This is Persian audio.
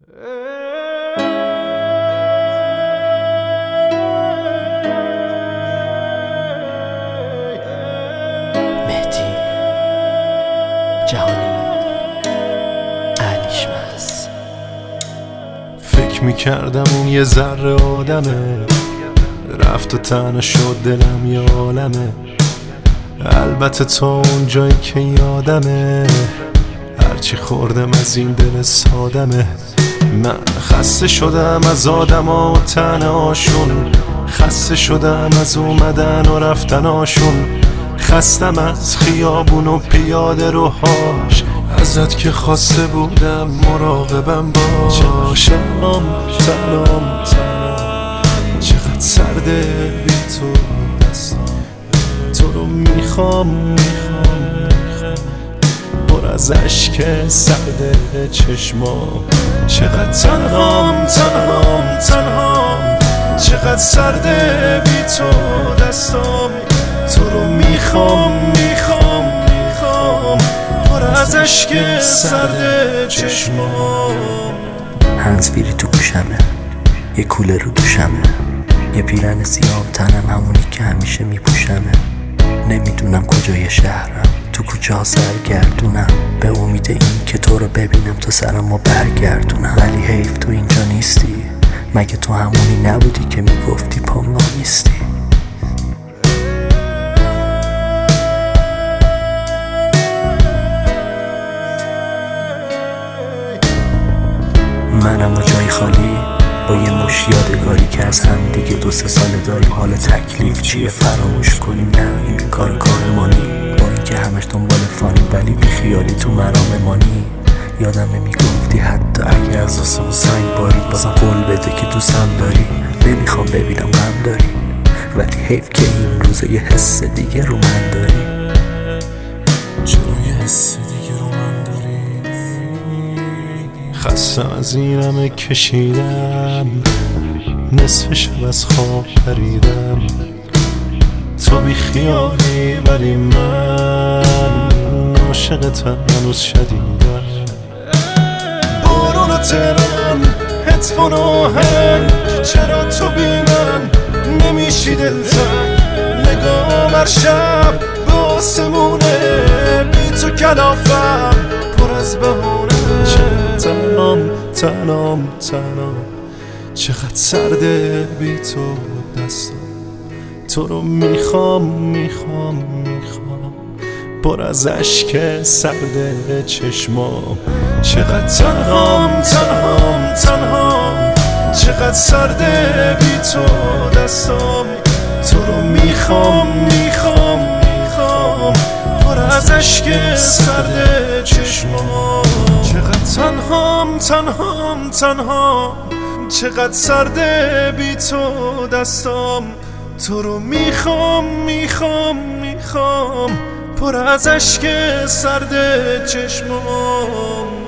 مهدی جهانی علیشمس. فکر میکردم اون یه ذره آدمه، رفت و تنها شد دلم یه عالمه. البته تا اون جایی که یادمه، هرچی خوردم از این دل سادمه. من خسته شدم از آدما و تنهاشون، خسته شدم از اومدن و رفتناشون، خستم از خیابون و پیاده روهاش. ازت که خواسته بودم مراقبم باش. تنام چقدر سرده بی تو دستم، تو رو میخوام پر از عشق سرده چشمام. چقدر تنهام چقدر سرده بی تو دستم، تو رو میخوام پر از عشق سرده چشمام. هنزبیری تو گوشمه، یه کوله رو دوشمه، یه پیرن سیام تنم همونی که همیشه میپوشمه. نمیدونم کجای شهرم، تو کوچه ها سرگردونم، به امید این که تو رو ببینم تا سرمو برگردونم. ولی حیف تو اینجا نیستی، مگه تو همونی نبودی که میگفتی پام نیستی؟ منم و جای خالی با یه مش یادگاری که از هم دیگه 2-3 ساله داریم. حالا تکلیف چیه فراموش کنیم؟ نه این کار مانی، با اینکه همش دنبال فانی ولی بی خیالی تو مرام مانی. یادمه میگفتی حتی اگه از آسمون سنگ بارید بازم قول بده که دوستم داری. نمیخوام ببینم غم داری، ولی حیف که این روزا یه حس دیگه رو من داری. چرا یه حس دیگه رو من داری؟ خستم از این همه کشیدم، نصف شب از خواب پریدم. تو بی خیالی ولی من عاشقتم هنوز شدیدم. بارون و تهران، هدفون و آهنگ، چرا تو بی من نمیشی دلتنگ؟ نگام هر شب به آسمونه، بی تو کلافم پر از بهونه. تنام چقدر سرده بی تو دستم، تو رو میخوام پر از عشق سرده چشمام. چقدر تنهام چقدر سرده بی تو دستم، تو رو میخوام پر از عشق سرده چشمام. چقدر تنهام چقدر سرده بی تو دستم، تو رو میخوام پر از عشق سرده چشمام.